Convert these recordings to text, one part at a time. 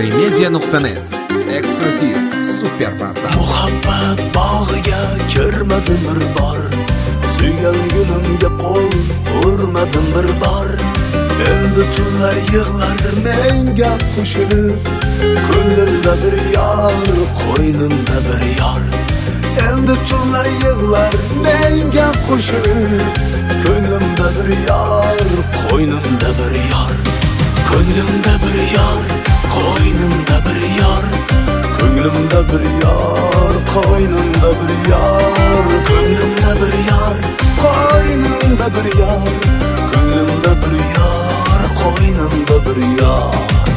mp3media.net eksklyuziv super portal. Muhabbat bog'iga kirmadim bir bor, suygan gulimga qo'l urmadim bir bor. Endi tunlar yig'lar menga qo'shilib, ko'nglimda bir yor, qo'ynimda bir yor. Endi tunlar yig'lar menga qo'shilib, ko'nglimda bir yor, qo'ynimda bir yor. Ko'nglimda bir yor, qo'ynimda bir yor. Ko'nglimda bir yor, qo'ynimda bir yor. Ko'nglimda bir yor, qo'ynimda bir yor. Ko'nglimda bir yor, qo'ynimda bir yor.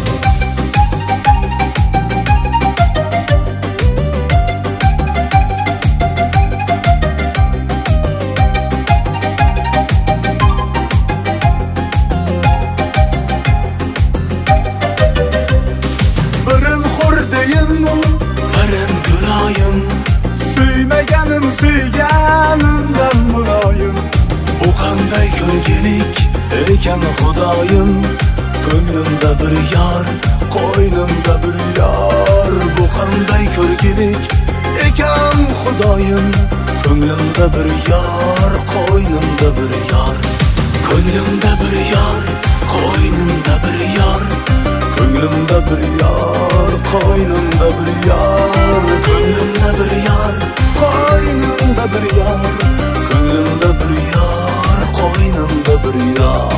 Paran guloyim, suymaganim suyganimdan muloyim. Bu qanday ko'rgilik ekan xudoyim. Ko'nglimda bir yor, qo'ynimda bir yor. Bu qanday ko'rgilik ekan xudoyim. Ko'nglimda bir yor, qo'ynimda bir yor. Ko'nglimda bir yor, qo'ynimda bir yor. Ko'nglimda bir yor, qo'ynimda bir yor. Ko'nglimda bir yor, qo'ynimda bir yor. Ko'nglimda bir yor, qo'ynimda bir yor.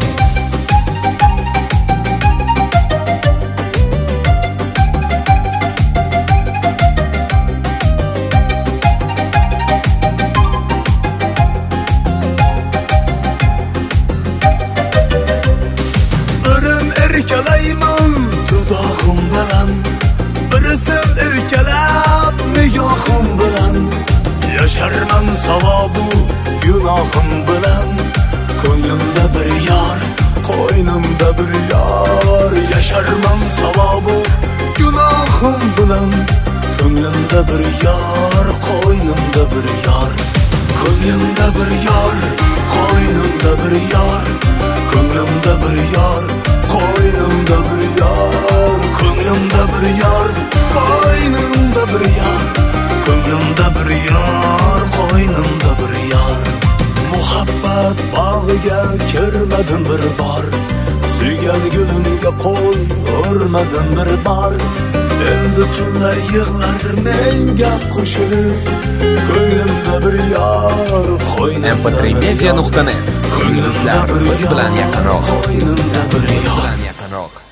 Erkalayman dudog'im bilan, birisin erkalab nigohim bilan. Yasharman savobu gunohim bilan. Ko'nglimda bir yor, qo'ynimda bir yor. Yasharman savobu gunohim bilan. Ko'nglimda bir yor, qo'ynimda bir yor. Ko'nglimda bir yor, qo'ynimda bir yor. Ko'nglimda bir yor, qo'ynimda bir yor. Ko'nglimda bir yor, qo'ynimda bir yor. Ko'nglimda bir yor, qo'ynimda bir yor. Muhabbat bog'iga kirmadim bir bor, suygan gulimga qo'l urmadim bir bor. Endi tunlar yig'lar menga qo'shilib, ko'nglimda bir yor, qo'ynimda bir yor. mp3media.net Yulduzlar biz bilan yaqinroq. Qo'ynimda bir yor. Biz bilan yaqinroq.